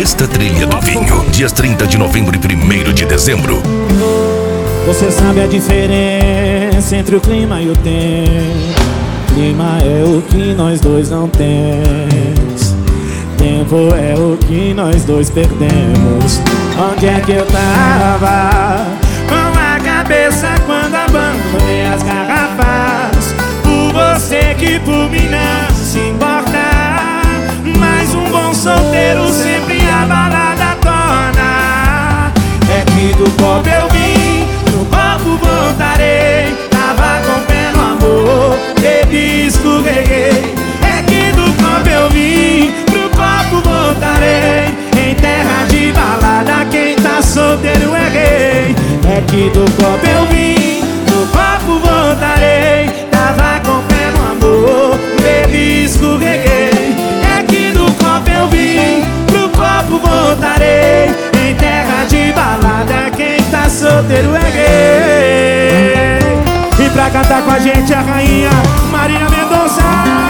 Sexta Trilha do Vinho, dias 30 de novembro e 1º de dezembro. Você sabe a diferença entre o clima e o tempo. Clima é o que nós dois não temos. Tempo é o que nós dois perdemos. Onde é que eu tava? Com a cabeça quando abandonei as garrafas. Por você que por mim não se importa. Mas um bom solteiro sempre a balada torna. É que do copo eu vim, no copo voltarei. Tava com pé no amor, bebi, escorreguei. É que do copo eu vim, pro copo voltarei. Em terra de balada quem tá solteiro é rei. É que do copo eu vim, pro copo voltarei. Tava com pé no amor, bebi, escorreguei. É que do copo eu vim, pro copo voltarei. Em terra de balada quem tá solteiro é rei. E pra cantar com a gente a rainha Marília Mendonça.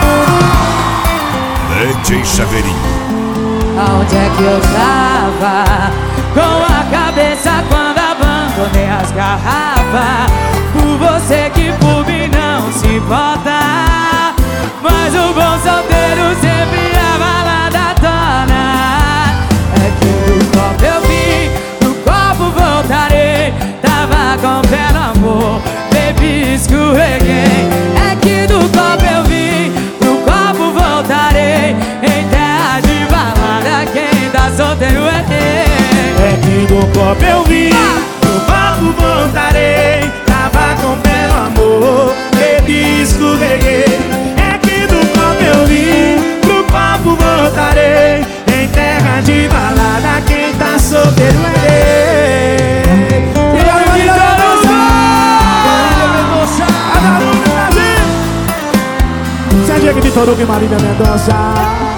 DJ Chaveirinho. Aonde é que eu tava? Com a cabeça quando abandonei as garrafas. Por você que por mim não se importa. Mas o bom solteiro sempre a balada torna. É que do copo eu vim, do copo voltarei. Tava com pé no amor, bebi, escorreguei. É que do copo eu vim, do copo voltarei. Em terra de balada quem tá solteiro é rei. É que do copo eu vim, do copo voltarei. Tava com pé no amor, bebi, escorreguei. É que do copo eu vim, pro copo voltarei. Em terra de balada quem tá solteiro é rei. E a Marília Mendonça, a Marília Mendonça, Brasil. Serginho de Toruga e Marília Mendonça.